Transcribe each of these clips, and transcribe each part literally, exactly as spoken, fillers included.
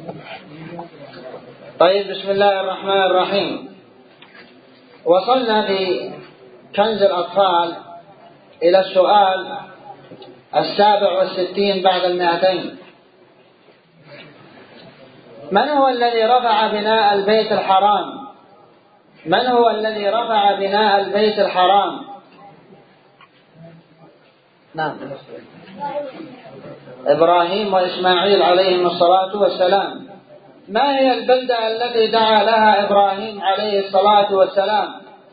طيب، بسم الله الرحمن الرحيم. وصلنا في كنز الأطفال إلى السؤال السابع والستين بعد المئتين. من هو الذي رفع بناء البيت الحرام؟ من هو الذي رفع بناء البيت الحرام؟ نعم، إبراهيم وإسماعيل عليهم الصلاة والسلام. ما هي البلدة التي دعا لها إبراهيم عليه الصلاة والسلام؟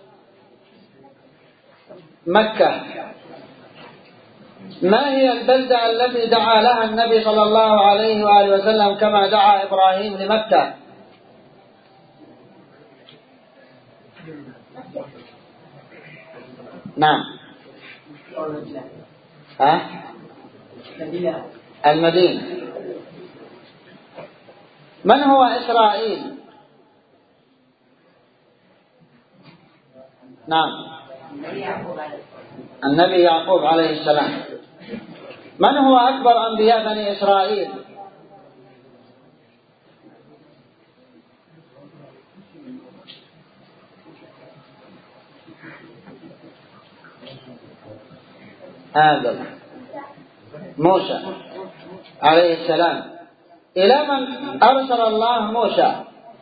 مكة. ما هي البلدة التي دعا لها النبي صلى الله عليه وآله وسلم كما دعا إبراهيم لمكة؟ نعم. ها؟ المدينة. من هو إسرائيل؟ نعم، النبي يعقوب عليه السلام. من هو أكبر أنبياء بني إسرائيل؟ آدم. موسى عليه السلام. إلى من أرسل الله موسى؟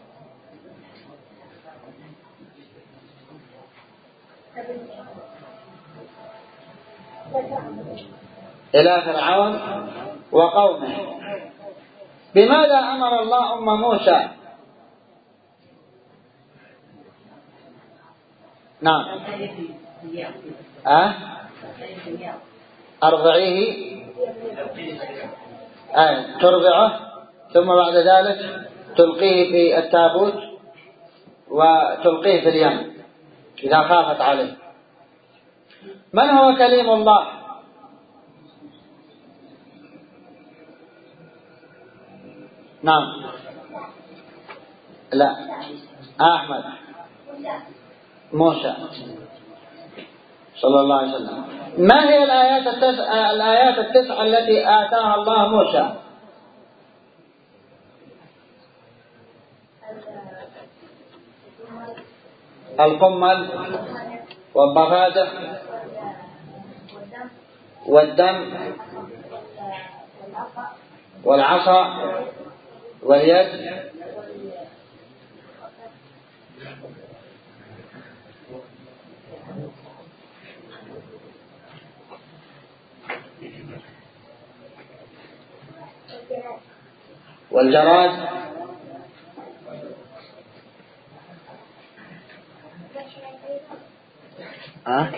إلى فرعون وقومه. بماذا أمر الله أم موسى؟ نعم. أه؟ أرضعيه، أه. ترضعه ثم بعد ذلك تلقيه في التابوت وتلقيه في اليم إذا خافت عليه. من هو كليم الله؟ نعم. لا، أحمد. موسى صلى الله عليه وسلم. ما هي الآيات التسعة الآيات التسعة التي آتاها الله موسى؟ القمل والضفادع والدم والعصا واليد والجراد ها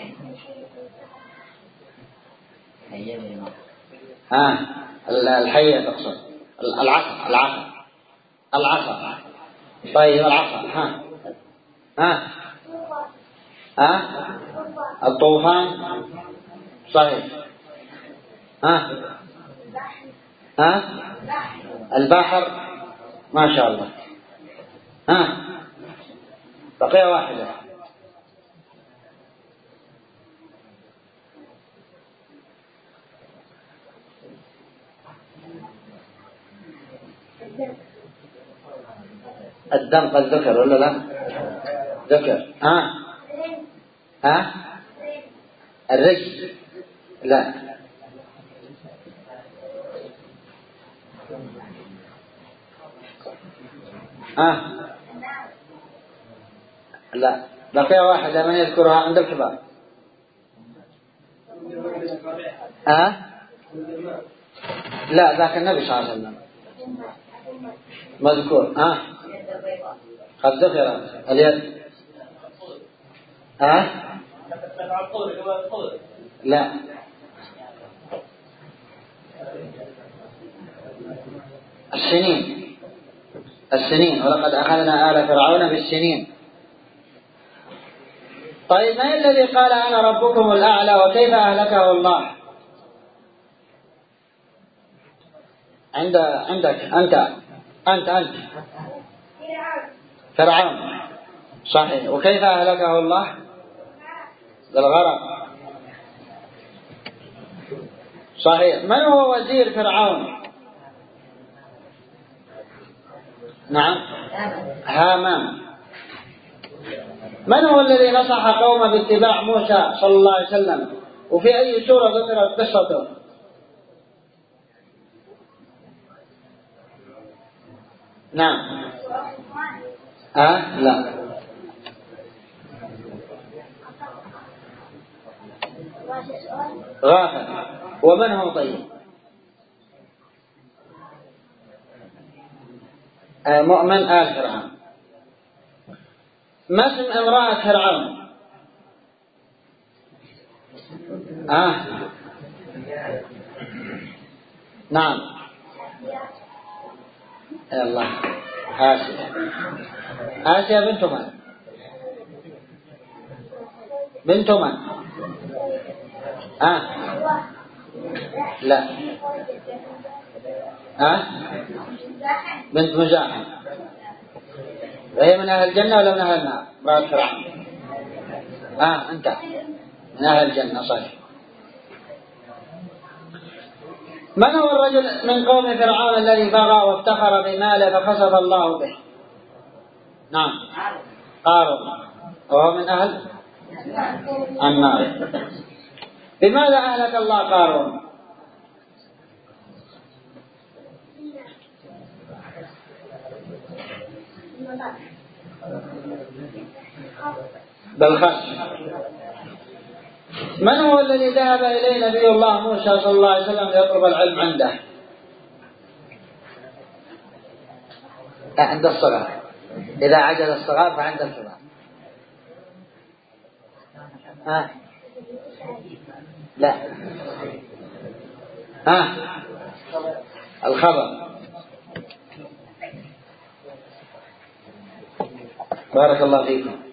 ها الحية تقصد العصا العصا العصا. طيب، العصا. ها ها ها الطوفان. صحيح. ها ها البحر. ما شاء الله. ها بقية واحدة. الدم قد ذكر ولا لا؟ ذكر. ها ها الرجل. لا. ها لا، بقي واحدة من يذكرها عند الكبار. ها لا، ذاك النبي صلى الله عليه وسلم مذكور. ها قد ذكر اليد. ها لا، السنين. السنين، ولقد أخذنا آل فرعون بالسنين. طيب، ما الذي قال أنا ربكم الأعلى وكيف أهلكه الله؟ عند عندك أنت أنت أنت فرعون. صحيح. وكيف أهلكه الله؟ بالغرق. صحيح. من هو وزير فرعون؟ نعم هامان. من هو الذي نصح قومه باتباع موسى صلى الله عليه وسلم؟ وفي أي سورة ذكرت قصته؟ نعم أه؟ لا غافر. ومن هو طيب؟ آه مؤمن آل فرعون. ما اسم امرأة فرعون؟ آه نعم يا الله آسيا. آسيا بنت من؟ بنت من؟ آه لا آه بنت مزاحم. وهي من أهل الجنة ولا من أهل النار؟ امرأة فرعون. آه أنت من أهل الجنة صحيح. من هو الرجل من قوم فرعون الذي طغى وافتخر بماله فخسف الله به؟ نعم قارون. وهو من أهل النار. بماذا أهلك الله قارون؟ بالخس. من هو الذي ذهب إليه نبي الله موسى صلى الله عليه وسلم ليطلب العلم عنده؟ عند الصغار. إذا عجز الصغار فعند الكبار. ها لا ها الخبر. بارك الله فيكم.